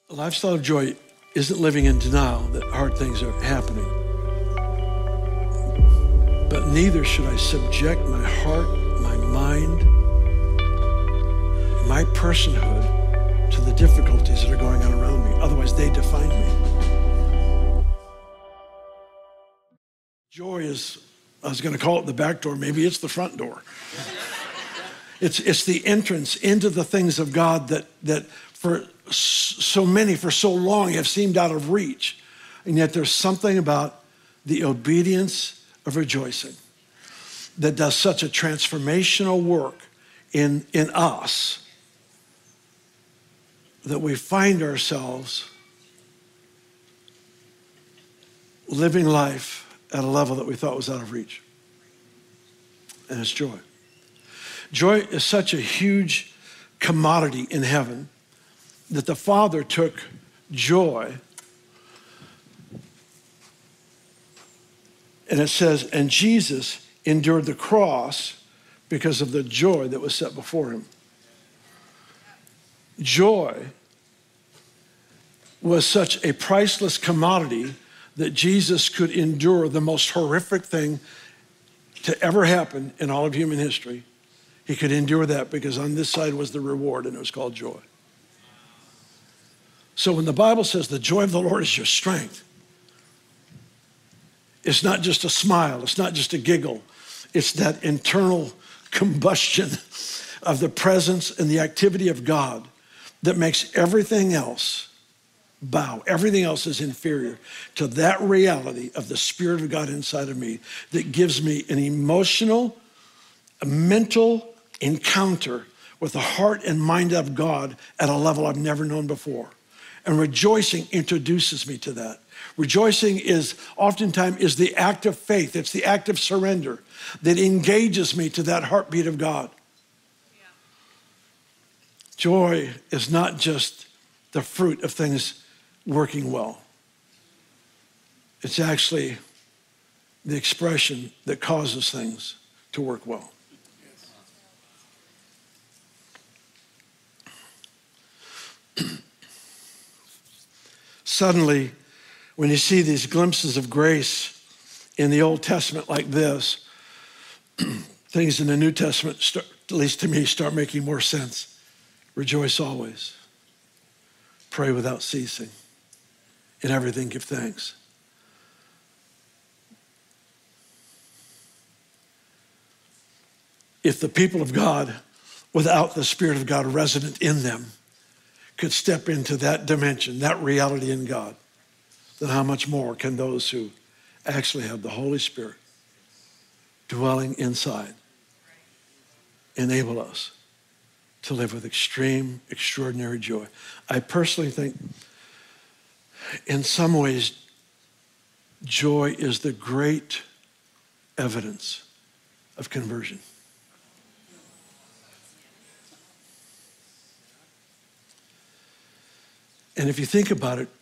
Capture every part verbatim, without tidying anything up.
A lifestyle of joy isn't living in denial that hard things are happening. But neither should I subject my heart, my mind, my personhood to the difficulties that are going on around me. Otherwise, they define me. Joy is, I was going to call it the back door. Maybe it's the front door. It's, it's the entrance into the things of God that, that for so many, for so long, have seemed out of reach. And yet there's something about the obedience of rejoicing that does such a transformational work in, in us that we find ourselves living life at a level that we thought was out of reach. And it's joy. Joy is such a huge commodity in heaven that the Father took joy, and it says, and Jesus endured the cross because of the joy that was set before him. Joy was such a priceless commodity that Jesus could endure the most horrific thing to ever happen in all of human history. He could endure that because on this side was the reward, and it was called joy. So when the Bible says the joy of the Lord is your strength, it's not just a smile, it's not just a giggle, it's that internal combustion of the presence and the activity of God that makes everything else bow. Everything else is inferior to that reality of the Spirit of God inside of me that gives me an emotional, a mental encounter with the heart and mind of God at a level I've never known before. And rejoicing introduces me to that. Rejoicing is oftentimes is the act of faith. It's the act of surrender that engages me to that heartbeat of God. Yeah. Joy is not just the fruit of things working well. It's actually the expression that causes things to work well. Suddenly, when you see these glimpses of grace in the Old Testament like this, things in the New Testament, start, at least to me, start making more sense. Rejoice always. Pray without ceasing. In everything, give thanks. If the people of God, without the Spirit of God resident in them, could step into that dimension, that reality in God, then how much more can those who actually have the Holy Spirit dwelling inside enable us to live with extreme, extraordinary joy? I personally think in some ways, joy is the great evidence of conversion. And if you think about it,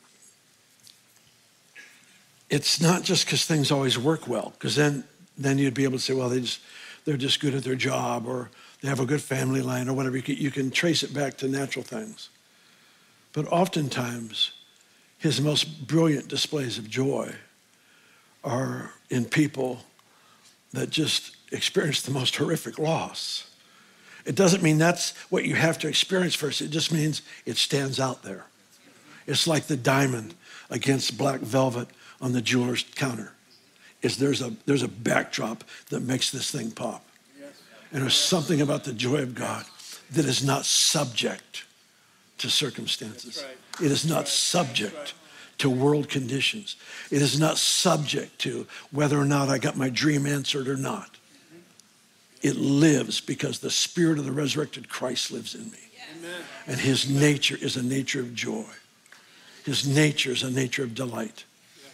it's not just because things always work well, because then, then you'd be able to say, well, they just, they're just good at their job, or they have a good family line, or whatever. You can, you can trace it back to natural things. But oftentimes, his most brilliant displays of joy are in people that just experience the most horrific loss. It doesn't mean that's what you have to experience first. It just means it stands out there. It's like the diamond against black velvet on the jeweler's counter. Is there's a there's a backdrop that makes this thing pop. And there's something about the joy of God that is not subject to circumstances. It is not subject to world conditions. It is not subject to whether or not I got my dream answered or not. It lives because the Spirit of the resurrected Christ lives in me. And his nature is a nature of joy. His nature is a nature of delight.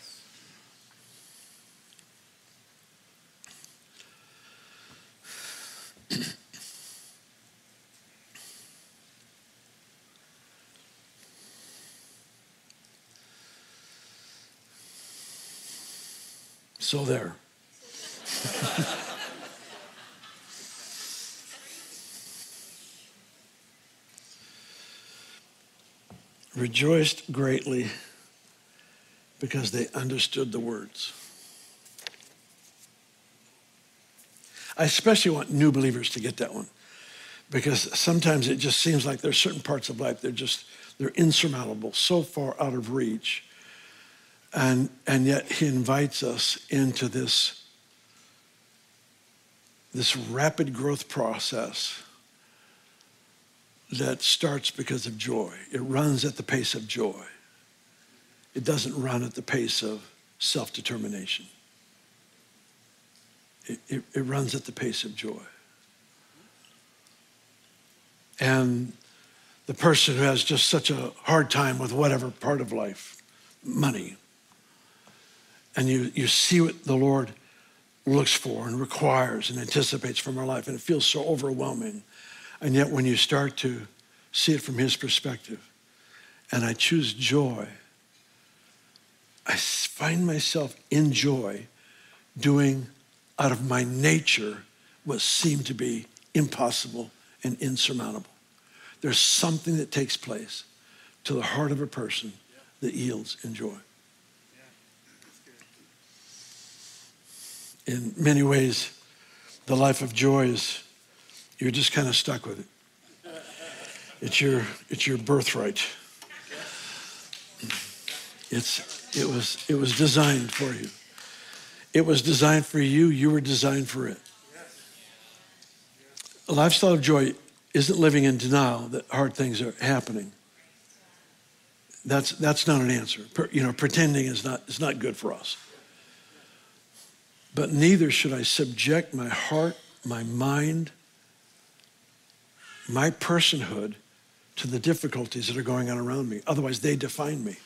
So there. rejoiced greatly because they understood the words. I especially want new believers to get that one, because sometimes it just seems like there's certain parts of life, they're just, they're insurmountable, so far out of reach. And, and yet he invites us into this, this rapid growth process that starts because of joy. It runs at the pace of joy. It doesn't run at the pace of self-determination. It, it, it runs at the pace of joy. And the person who has just such a hard time with whatever part of life, money, and you, you see what the Lord looks for and requires and anticipates from our life, and it feels so overwhelming. And yet when you start to see it from his perspective, and I choose joy, I find myself in joy doing out of my nature what seemed to be impossible and insurmountable. There's something that takes place to the heart of a person that yields in joy. In many ways, the life of joy is, you're just kind of stuck with it. It's your, it's your birthright. It's, it was, it was designed for you. It was designed for you. You were designed for it. A lifestyle of joy isn't living in denial that hard things are happening. That's, that's not an answer. You know, pretending is not, is not good for us. But neither should I subject my heart, my mind, my personhood to the difficulties that are going on around me. Otherwise, they define me.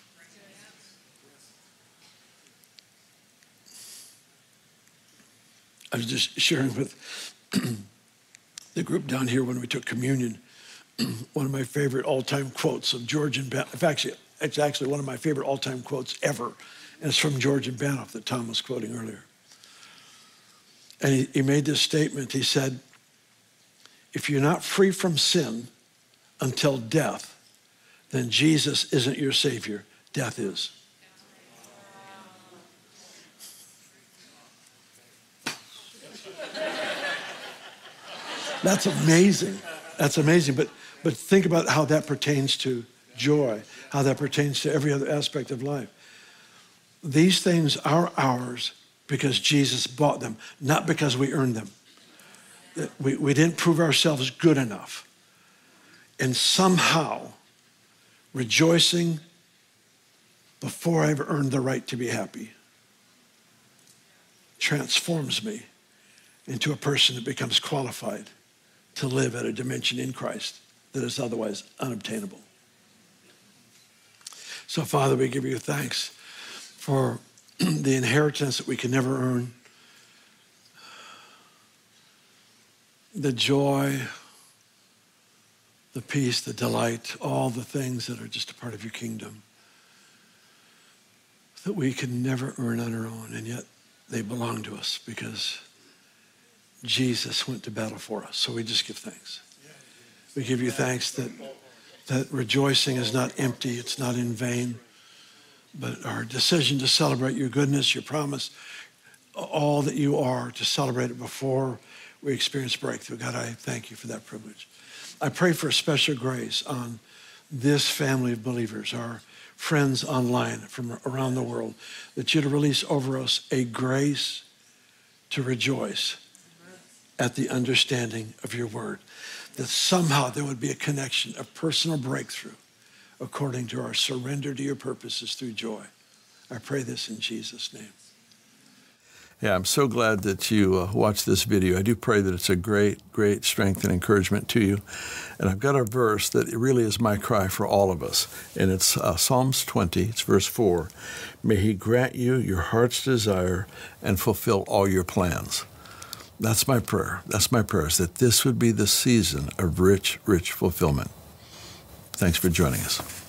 I was just sharing with the group down here when we took communion, one of my favorite all-time quotes of George and Banff. Actually, it's actually one of my favorite all-time quotes ever. And it's from George and Banff that Tom was quoting earlier. And he, he made this statement. He said, if you're not free from sin until death, then Jesus isn't your Savior. Death is. That's amazing. That's amazing. But, but think about how that pertains to joy, how that pertains to every other aspect of life. These things are ours because Jesus bought them, not because we earned them. We, we didn't prove ourselves good enough. And somehow, rejoicing before I've earned the right to be happy transforms me into a person that becomes qualified to live at a dimension in Christ that is otherwise unobtainable. So, Father, we give you thanks for the inheritance that we can never earn, the joy, the peace, the delight, all the things that are just a part of your kingdom that we can never earn on our own, and yet they belong to us because Jesus went to battle for us. So we just give thanks. We give you thanks that, that rejoicing is not empty, it's not in vain, but our decision to celebrate your goodness, your promise, all that you are, to celebrate it before we experience breakthrough. God, I thank you for that privilege. I pray for a special grace on this family of believers, our friends online from around the world, that you'd release over us a grace to rejoice at the understanding of your word, that somehow there would be a connection, a personal breakthrough according to our surrender to your purposes through joy. I pray this in Jesus' name. Yeah, I'm so glad that you uh, watched this video. I do pray that it's a great, great strength and encouragement to you. And I've got a verse that really is my cry for all of us. And it's uh, Psalms twenty, it's verse four. May he grant you your heart's desire and fulfill all your plans. That's my prayer. That's my prayer, is that this would be the season of rich, rich fulfillment. Thanks for joining us.